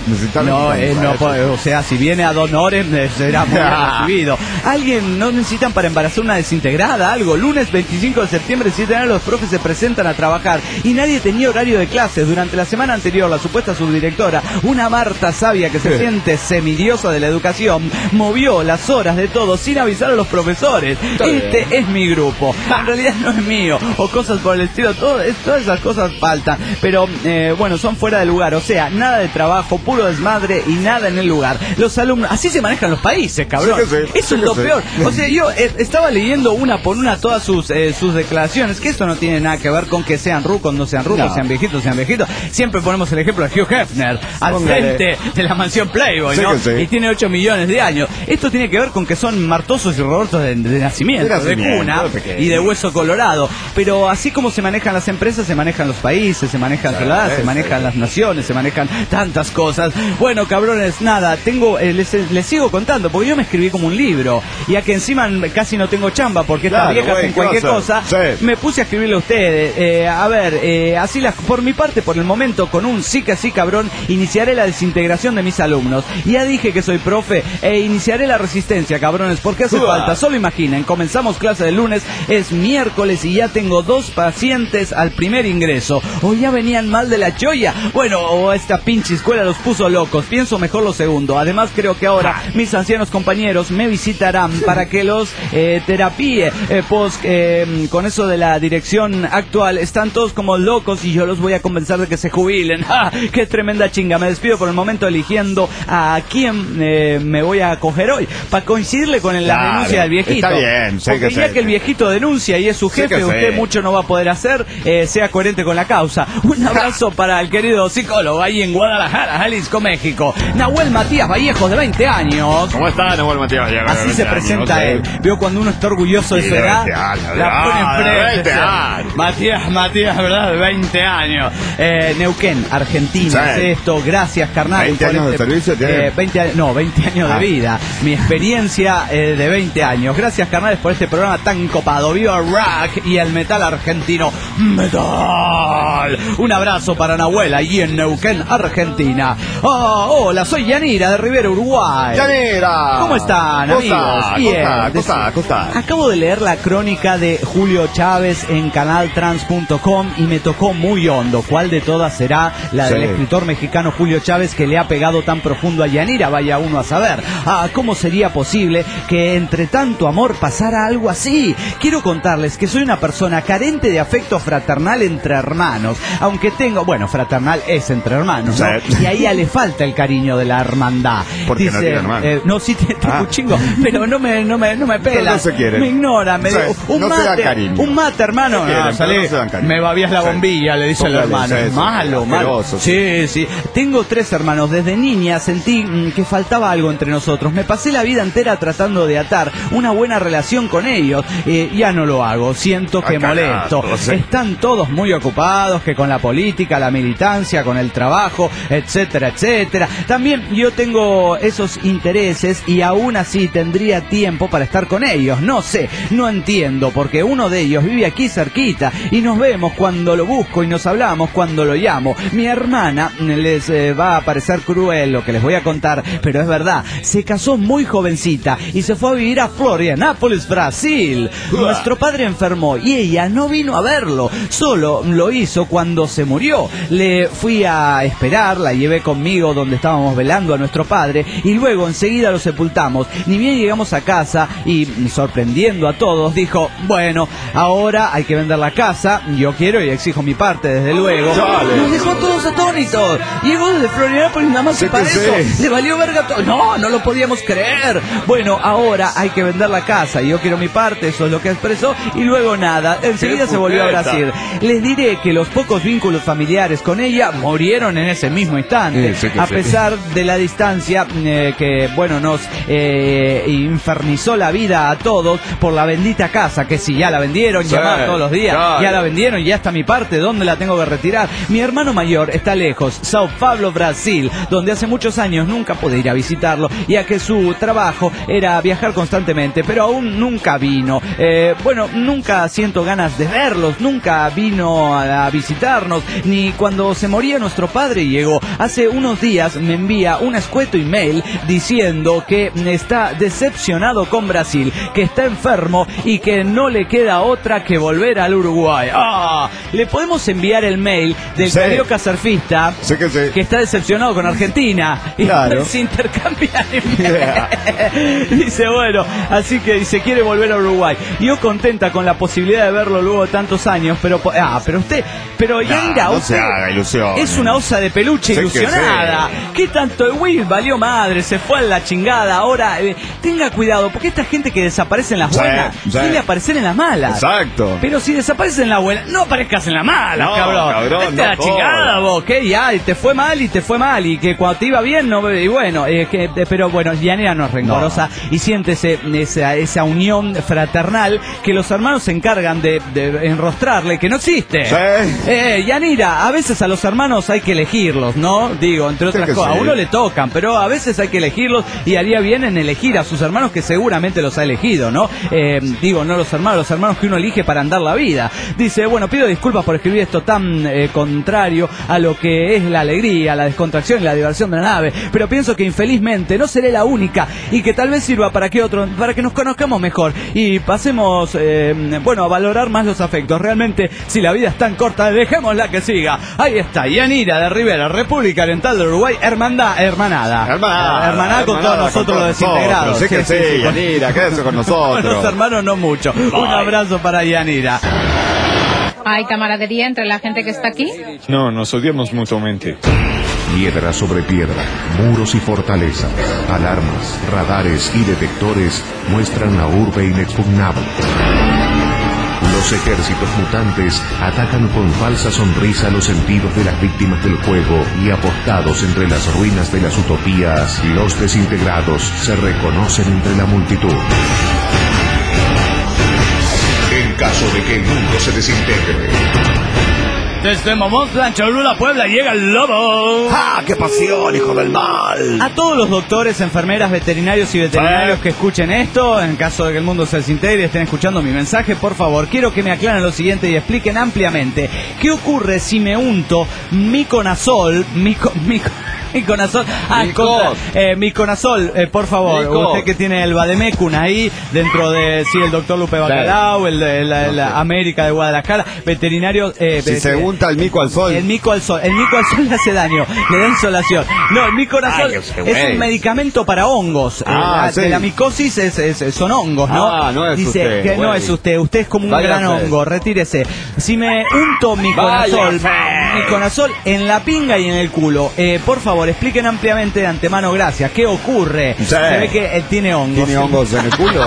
O sea, si viene ad honorem, será muy recibido. Alguien no necesitan para embarazar una desintegrada, algo. Lunes 25 de septiembre, 7 años, los profes se presentan a trabajar y nadie tenía horario de clases. Durante la semana anterior, la supuesta subdirectora, una Marta sabia que se siente semidiosa de la educación, movió las horas de todos sin avisar a los profesores. Este es mi grupo. En realidad no es mío. O cosas por el estilo. Todas esas cosas faltan. Pero, bueno, son fuera de lugar. O sea, nada de trabajo, puro desmadre y nada en el lugar. Los alumnos... Así se manejan los países, cabrón. Eso es lo peor. O sea, yo estaba leyendo una por una todas sus declaraciones, que esto no tiene nada que ver con que sean rucos, no sean rucos, sean viejitos. Siempre ponemos el ejemplo de Hugh Hefner al frente de la mansión Playboy, ¿no? Y tiene 8 millones de años. Esto tiene que ver con que son Martosos y Robertos de nacimiento, de cuna y de hueso colorado. Pero así como se manejan las empresas, se manejan los países, se manejan ciudades, se manejan las naciones, se manejan tantas cosas. Bueno, cabrones, nada, les sigo contando, porque yo me escribí como un libro, y a que encima casi no tengo chamba, porque estas viejas hacen cualquier cosa, me puse a escribirle a ustedes. A ver, así por mi parte, por el momento, con un sí que sí, cabrón, iniciaré la desintegración de mis alumnos. Ya dije que soy profe, iniciaré la resistencia, cabrones, porque hace falta. Solo imaginen, comenzamos clase el lunes, es miércoles y ya tengo 2 pacientes al primer ingreso. O ya venían mal de la cholla. Bueno, o esta pinche escuela los puso locos. Pienso mejor lo segundo. Además, creo que ahora mis ancianos compañeros me visitarán para que los terapie. Con eso de la dirección actual, están todos como locos y yo los voy a convencer de que se jubilen. ¡Ja! ¡Qué tremenda chinga! Me despido por el momento eligiendo a quién me voy a coger hoy, para coincidirle con la denuncia del viejito. Está bien, porque ya que el viejito denuncia y es su jefe, usted mucho no va a poder hacer, sea coherente con la causa. Un abrazo para el querido psicólogo ahí en Guadalajara, Jalisco, México, Nahuel Matías Vallejos, de 20 años. ¿Cómo está Nahuel Matías Vallejos? Así se presenta él. Veo cuando uno está orgulloso de su edad, la pone enfrente. Matías, ¿verdad? De 20 años. Neuquén, Argentina. Es esto. Gracias, carnal. 20 años de servicio tiene. 20 años de vida. Mi experiencia de 20 años. Gracias, carnales, por este programa tan copado. Viva el rock y el metal argentino. ¡Metal! Un abrazo para Nahuel, allí en Neuquén, Argentina. Hola, soy Yanira, de Rivera, Uruguay. ¡Yanira! ¿Cómo están, amigos? Bien. Costa. Acabo de leer la crónica de Julio Chávez en canaltrans.com y me tocó muy hondo. ¿Cuál de todas será la del escritor mexicano Julio Chávez, que le ha pegado tan profundo a Yanira? Vaya uno a saber. ¿Cómo sería posible que entre tanto amor pasara algo así? Quiero contarles que soy una persona carente de afecto fraternal entre hermanos, aunque tengo, fraternal es entre hermanos, ¿no? Y ahí ya le falta el cariño de la hermandad. Porque no tiene hermano. No, sí tengo un chingo, pero no me pela. No se quiere. Me ignora, me dice, un mate, hermano. Me babías la bombilla, le dice el hermano. Malo. Sí. Tengo 3 hermanos. Desde niña sentí que faltaba algo entre nosotros. Me pasé la vida entera tratando de atar una buena relación con ellos. Ya no lo hago. Siento que molesto. Están todos muy ocupados, que con la política, la militancia, con el trabajo, etcétera. También yo tengo esos intereses y aún así tendría tiempo para estar con ellos. No sé, no entiendo, porque uno de ellos vive aquí cerquita y nos vemos cuando lo busco y nos hablamos cuando lo llamo. Mi hermana, les va a parecer cruel lo que les voy a contar, pero es verdad, se casó muy jovencita y se fue a vivir a Florianópolis, Brasil. Nuestro padre enfermó y ella no vino a verlo, solo lo hizo cuando se murió. Le fui a esperar, la llevé conmigo donde estábamos velando a nuestro padre y luego enseguida lo sepultamos. Ni bien llegamos a casa y, sorprendiendo a todos, dijo, bueno, ahora hay que vender la casa, yo quiero y exijo mi parte, desde luego. Nos dejó todos atónitos. Llegó desde Florianópolis nada más para eso. Le valió verga todo. No lo podíamos creer. Bueno, ahora hay que vender la casa y yo quiero mi parte, eso es lo que expresó, y luego nada, enseguida se volvió a Brasil. Les diré que los pocos vínculos familiares con ella murieron en ese mismo instante, a pesar de la distancia que, nos infernizó la vida a todos por la bendita casa, que si ya la vendieron, llamaba todos los días, ya la vendieron, ya está mi parte, ¿dónde la tengo que retirar? Mi hermano mayor está lejos, Sao Paulo, Brasil, donde hace muchos años nunca pude ir a visitarlo, ya que su trabajo era viajar constantemente, pero aún nunca vino. Nunca siento ganas de verlos, nunca vino a visitarnos, ni cuando se moría nuestro padre llegó. Hace unos días me envía un escueto email diciendo que está decepcionado con Brasil, que está enfermo y que no le queda otra que volver al Uruguay. Le podemos enviar el mail del carioca surfista que está decepcionado con Argentina y se intercambian dice, así que dice, quiere volver a Uruguay. Yo contenta con la posibilidad de verlo luego de tantos años, pero Yanira, usted es una osa de peluche ilusionada. ¿Qué tanto de Will valió madre? Se fue a la chingada. Ahora, tenga cuidado, porque esta gente que desaparece en las buenas buenas, suele aparecer en las malas. Exacto. Pero si desapareces en la buena, no aparezcas en la mala, No, cabrón. Vete a la chingada, vos, que ya, y te fue mal, y que cuando te iba bien, no, y bueno, pero bueno, Yanira no es rencorosa y siente esa unión fraternal que los hermanos se encargan de enrostrarle, que no existe. Sí. Yanira, a veces a los hermanos hay que elegirlos, ¿no? Digo, entre otras cosas, a uno le tocan, pero a veces hay que elegirlos y haría bien en elegir a sus hermanos que seguramente los ha elegido, ¿no? Digo, no los hermanos que uno elige para andar la vida. Dice, bueno, pido disculpas por escribir esto tan contrario a lo que es la alegría, la descontracción y la diversión de la nave, pero pienso que infelizmente no seré la única y que tal vez sirva para que nos conozcamos mejor y pasemos, a valorar más los afectos. Realmente, si la vida es tan corta, dejémosla que siga. Ahí está, Yanira de Rivera, República Oriental del Uruguay, hermanada con todos nosotros los desintegrados. Sí, Yanira, quédese con nosotros. Con los hermanos no mucho. Un abrazo para Yanira. ¿Hay camaradería entre la gente que está aquí? No, nos odiamos mutuamente. Piedra sobre piedra, muros y fortalezas, alarmas, radares y detectores muestran la urbe inexpugnable. Los ejércitos mutantes atacan con falsa sonrisa los sentidos de las víctimas del juego y apostados entre las ruinas de las utopías, los desintegrados se reconocen entre la multitud. En caso de que el mundo se desintegre. Desde Momontla, Cholula, Puebla, llega el lobo. ¡Ah, qué pasión, hijo del mal! A todos los doctores, enfermeras, veterinarios y veterinarios que escuchen esto, en caso de que el mundo se desintegre y estén escuchando mi mensaje, por favor, quiero que me aclaren lo siguiente y expliquen ampliamente. ¿Qué ocurre si me unto miconazol, miconazol, por favor, usted que tiene el vademecum ahí, dentro de, el doctor Lupe Bacalao, la América de Guadalajara, veterinario, si se unta el mico al sol. El mico al sol le hace daño, le da insolación. No, el miconazol es un medicamento para hongos. De la micosis son hongos, ¿no? No es dice usted. Que no es usted es como un gran hongo, retírese. Si me unto miconazol en la pinga y en el culo, por favor, expliquen ampliamente de antemano, gracias. ¿Qué ocurre? Sí. Se ve que tiene hongos. ¿Tiene hongos en el culo?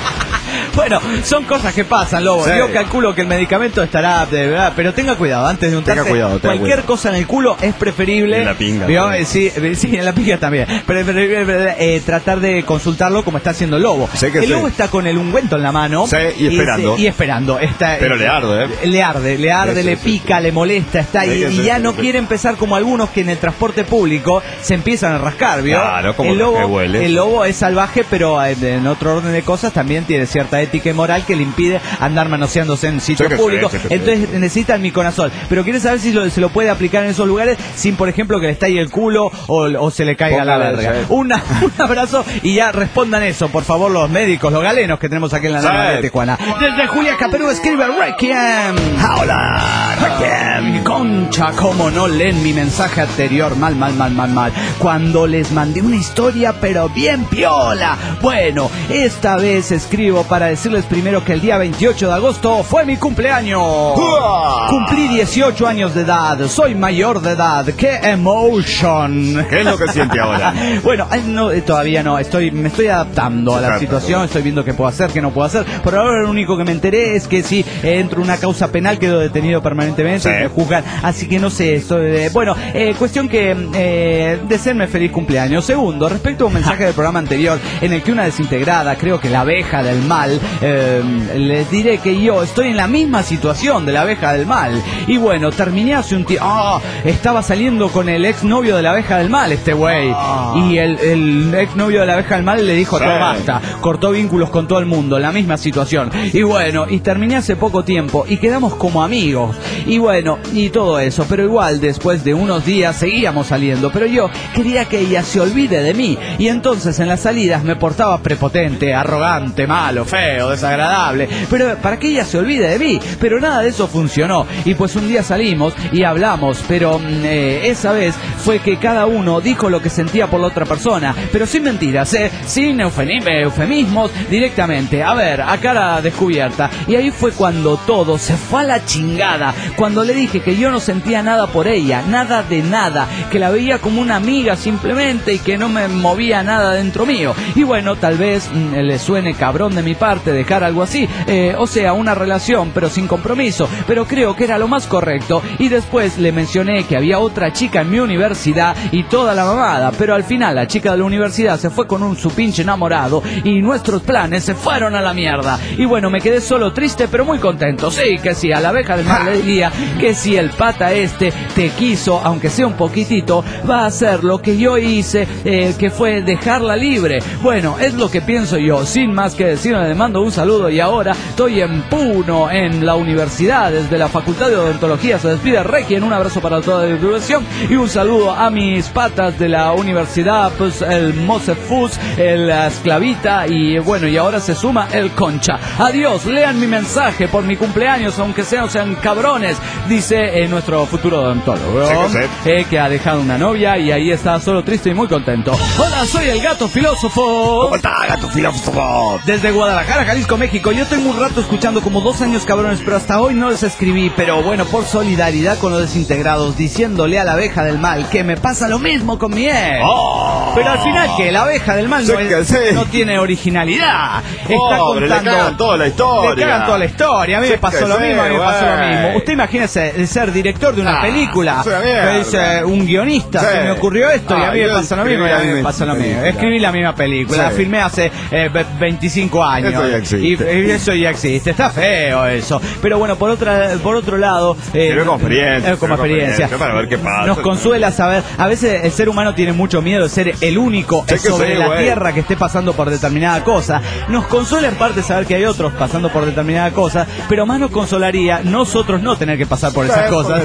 Bueno, son cosas que pasan, Lobo. Sí. Yo calculo que el medicamento estará de verdad, pero tenga cuidado antes de untarse. Cualquier cosa en el culo es preferible. En la pinga. Sí, en la pinga también. Pero es preferible tratar de consultarlo como está haciendo el Lobo. El Lobo está con el ungüento en la mano. Sí, y esperando. Pero le arde, Le arde, le pica, le molesta, está ahí. Y ya no quiere empezar como algunos que en el transporte público se empiezan a rascar, ¿vio? Claro, como el huele. Lobo es salvaje, pero en otro orden de cosas también tiene cierta ética y moral que le impide andar manoseándose en sitios públicos. Entonces necesita el miconazol. Pero quiere saber si se lo puede aplicar en esos lugares sin, por ejemplo, que le estalle el culo o se le caiga la verga. Un abrazo y ya respondan eso, por favor, los médicos, los galenos que tenemos aquí en la nave de Tijuana. Desde Julia Caperú escribe Requiem. Hola, Requiem. Concha, cómo no leen mi mensaje anterior. Mal. Cuando les mandé una historia, pero bien piola. Bueno, esta vez escribo para decirles primero que el día 28 de agosto fue mi cumpleaños. Cumplí 18 años de edad, soy mayor de edad. ¡Qué emotion! ¿Qué es lo que siente ahora? Bueno, todavía no, me estoy adaptando a la situación, estoy viendo qué puedo hacer, qué no puedo hacer. Por ahora lo único que me enteré es que si entro en una causa penal quedo detenido permanentemente, me juzgan, así que no sé, cuestión que deseenme feliz cumpleaños. Segundo, respecto a un mensaje del programa anterior en el que una desintegrada, creo que la abeja del mal, les diré que yo estoy en la misma situación de la abeja del mal. Y bueno, terminé hace un tiempo. Estaba saliendo con el exnovio de la abeja del mal, este güey. Y el exnovio de la abeja del mal le dijo, todo basta. Cortó vínculos con todo el mundo, la misma situación. Y bueno, y terminé hace poco tiempo y quedamos como amigos. Y bueno, y todo eso. Pero igual, después de unos días seguíamos saliendo. Pero yo quería que ella se olvide de mí. Y entonces en las salidas me portaba prepotente, arrogante, malo, feo, desagradable, pero para que ella se olvide de mí. Pero nada de eso funcionó. Y pues un día salimos y hablamos, pero esa vez fue que cada uno dijo lo que sentía por la otra persona, pero sin mentiras, sin eufemismos, directamente, a cara descubierta. Y ahí fue cuando todo se fue a la chingada, cuando le dije que yo no sentía nada por ella, nada de nada, que la veía como una amiga simplemente y que no me movía nada dentro mío. Y bueno, tal vez le suene cabrón de mi parte dejar algo así, o sea, una relación pero sin compromiso, pero creo que era lo más correcto. Y después le mencioné que había otra chica en mi universidad y toda la mamada, pero al final la chica de la universidad se fue con su pinche enamorado y nuestros planes se fueron a la mierda. Y bueno, me quedé solo triste pero muy contento. Sí, que sí, a la abeja del mal le diría que si el pata te quiso, aunque sea un poquitito, va a hacer lo que yo hice, que fue dejarla libre. Bueno, es lo que pienso yo. Sin más que decir, le mando un saludo y ahora estoy en Puno, en la universidad, desde la Facultad de Odontología. Se despide Requiem, un abrazo para toda la diversión y un saludo a mis patas de la universidad, pues el Mosefus, el Esclavita y bueno, y ahora se suma el Concha. Adiós, lean mi mensaje por mi cumpleaños, aunque sean cabrones, dice nuestro futuro odontólogo, que ha dejado una novia y ahí está solo triste y muy contento. Hola, soy el Gato Filósofo. ¿Cómo está, Gato Filósofo? Desde Guadalajara, Jalisco, México. Yo tengo un rato escuchando, como 2 años, cabrones, pero hasta hoy no les escribí. Pero bueno, por solidaridad con los desintegrados, diciéndole a la abeja del mal que me pasa lo mismo con mi ex. Pero al final, que la abeja del mal no tiene originalidad. Está contando, le cagan toda la historia. Le cagan toda la historia. A mí me pasó lo mismo, a mí me pasó lo mismo. Usted imagínese ser director de una película, que dice un guionista, se me ocurrió esto y a mí me pasa lo mismo y a mí me pasa lo mismo. Escribí la misma película, la filmé hace 25 años. Eso ya existe. Y eso ya existe. Está feo eso. Pero bueno, por otro lado, como experiencia. Para ver qué pasa. Nos consuela saber, a veces el ser humano tiene mucho miedo de ser el único sobre la tierra que esté pasando por determinada cosa. Nos consuela en parte saber que hay otros pasando por determinada cosa, pero más nos consolaría nosotros no tener que pasar por esas cosas.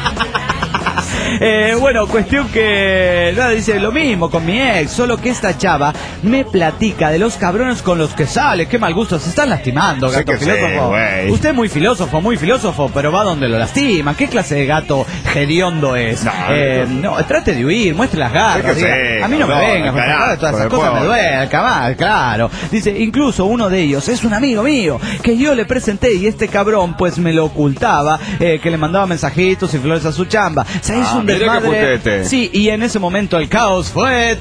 Bueno, cuestión que nada, dice lo mismo con mi ex, solo que esta chava me platica de los cabrones con los que sale. Qué mal gusto, se están lastimando, gato filósofo. Usted es muy filósofo, pero va donde lo lastima. ¿Qué clase de gato hediondo es? No, trate de huir, muestre las garras. A mí no me venga, todas esas cosas me duelen, cabal, claro. Dice, incluso uno de ellos es un amigo mío que yo le presenté y este cabrón pues me lo ocultaba, que le mandaba mensajitos y flores a su chamba. Se hizo un desmadre. Sí, y en ese momento el caos fue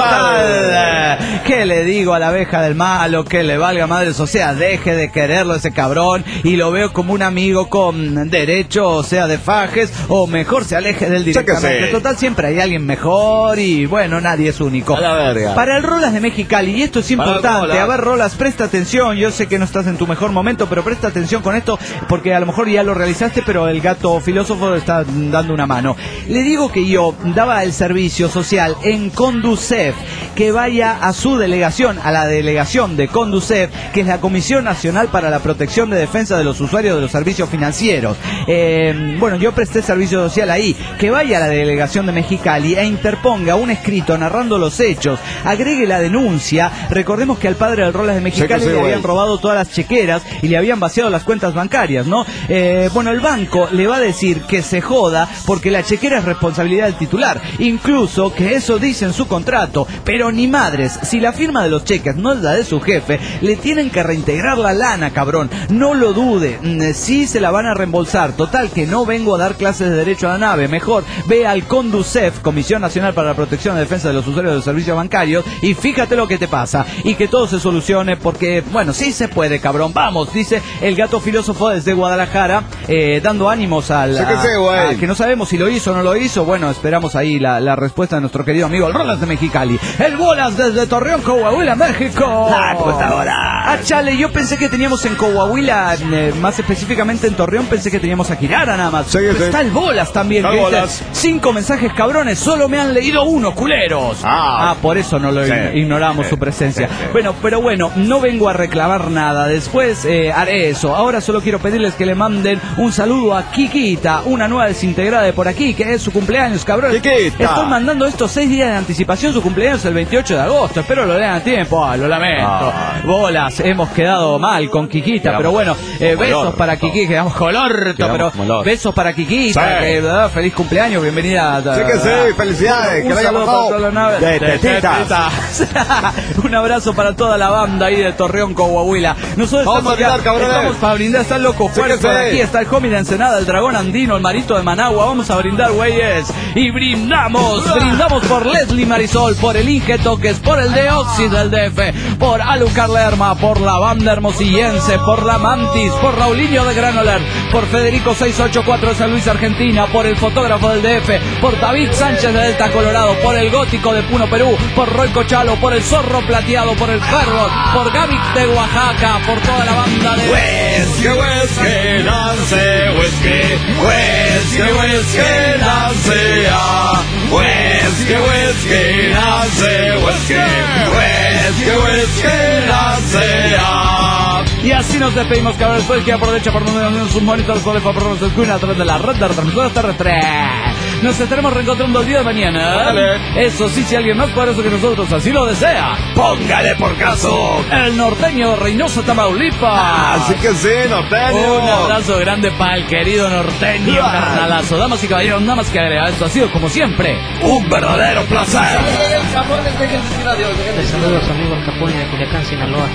total. ¿Qué le digo a la abeja del malo? Que le valga madres, o sea, deje de quererlo ese cabrón y lo veo como un amigo con derecho, o sea, de fajes, o mejor se aleje del directamente. Total, siempre hay alguien mejor y bueno, nadie es único. A la verga. Para el Rolas de Mexicali, y esto es importante, a ver, Rolas, presta atención, yo sé que no estás en tu mejor momento, pero presta atención con esto, porque a lo mejor ya lo realizaste, pero el gato filósofo está dando una mano. Le digo que yo daba el servicio social en Conducef, que vaya a su delegación, a la delegación de Conducef, que es la Comisión Nacional para la Protección de Defensa de los Usuarios de los Servicios Financieros. Bueno, yo presté servicio social ahí, que vaya a la delegación de Mexicali e interponga un escrito narrando los hechos, agregue la denuncia. Recordemos que al padre del Rolas de Mexicali le habían robado todas las chequeras y le habían vaciado las cuentas bancarias, ¿no? Bueno, el banco le va a decir que se joda porque la chequera es responsabilidad del titular, incluso que eso dice en su contrato, pero ni madres, si la firma de los cheques no es la de su jefe, le tienen que reintegrar la lana, cabrón, no lo dude, sí se la van a reembolsar. Total, que no vengo a dar clases de derecho a la nave, mejor ve al Conducef, Comisión Nacional para la Protección y Defensa de los Usuarios de los Servicios Bancarios, y fíjate lo que te pasa, y que todo se solucione, porque, bueno, sí se puede, cabrón, vamos, dice el gato filósofo desde Guadalajara, dando ánimos al que no sabemos si lo hizo o no lo hizo. Bueno, esperamos ahí la respuesta de nuestro querido amigo el Rolas de Mexicali. El Bolas desde Torreón, Coahuila, México. Chale, yo pensé que teníamos en Coahuila, más específicamente en Torreón, pensé que teníamos a Kirara nada más. Pero está el Bolas también, que dice, 5 mensajes cabrones, solo me han leído 1, culeros. Por eso no lo ignoramos su presencia. Bueno, pero bueno, no vengo a reclamar nada, después haré eso. Ahora solo quiero pedirles que le manden un saludo a Kikita, una nueva desintegrada de por aquí, que es su cumpleaños, cabrón. Chiquita. Estoy mandando estos 6 días de anticipación, su cumpleaños el 28 de agosto. Espero lo lean a tiempo. Lo lamento. Bolas, hemos quedado mal con Kikita, Quedamos pero bueno, besos colorto. para Kiki, quedamos colorto, pero colorto. besos para Kikita, Sí. feliz cumpleaños, bienvenida. Sí que sí, felicidades, Un que le haya saludo pasado para toda la nave. de tetitas. Un abrazo para toda la banda ahí de Torreón, Coahuila. Nosotros Vamos a brindar, cabrones. estamos para brindar, está el loco Sí fuerte que por sí. aquí, está el homie de Ensenada, el dragón andino, el marito de Managua. Vamos a brindar, güeyes. Y brindamos por Leslie Marisol, por el Inge Toques, por el Deoxys del DF, por Alucar Lerma, por la banda hermosillense, por la Mantis, por Raulinho de Granoller, por Federico 684 de San Luis, Argentina, por el fotógrafo del DF, por David Sánchez de Delta, Colorado, por el Gótico de Puno, Perú, por Roy Cochalo, por el Zorro Plateado, por el Ferro, por Gaby de Oaxaca, por toda la banda de... Whisky, whisky, Nancy, whisky, whisky, whisky, Nancy, ah. Whisky, whisky, Nancy, whisky, whisky, whisky, Nancy, ah. Y así nos despedimos, cabrón. Después que aprovecha por medio de sus monitores por el favor de escuela a través de la red de retransmisores terrestres. Nos estaremos reencontrando el día de mañana. Dale. Eso sí, si alguien más poderoso que nosotros así lo desea, Póngale por caso. el norteño de Reynosa, Tamaulipas. Así que sí, norteño. Un abrazo grande para el querido norteño, carnalazo. Damas y caballeros, nada más que agregar. Esto ha sido, como siempre, Un verdadero placer. Les saludo a su amigo el Capuña de Culiacán, Sinaloa.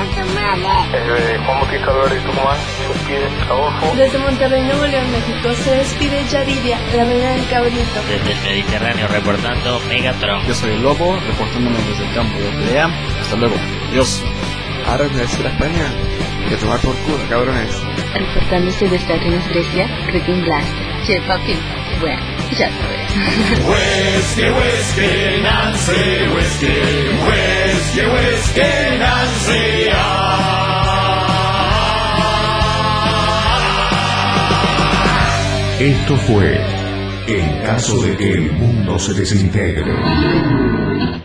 Juan Bautista Álvarez Tucumán, se despide Adolfo. Desde Monterrey, Nuevo León, México, se despide Yaridia, la reina del cabrito. Desde el Mediterráneo reportando Megatron. Yo soy el Lobo, reportándome desde el campo de pelea. Hasta luego. Adiós. Ahora desde la España. Que tomar por culo, cabrones. Reportándose desde Atenas, Grecia, Retin Blast. Che, papi, bueno, ya sabes. Whisky, whisky, Nancy, whisky, whisky, whisky, Nancy, ah. Esto fue En caso de que el mundo se desintegre.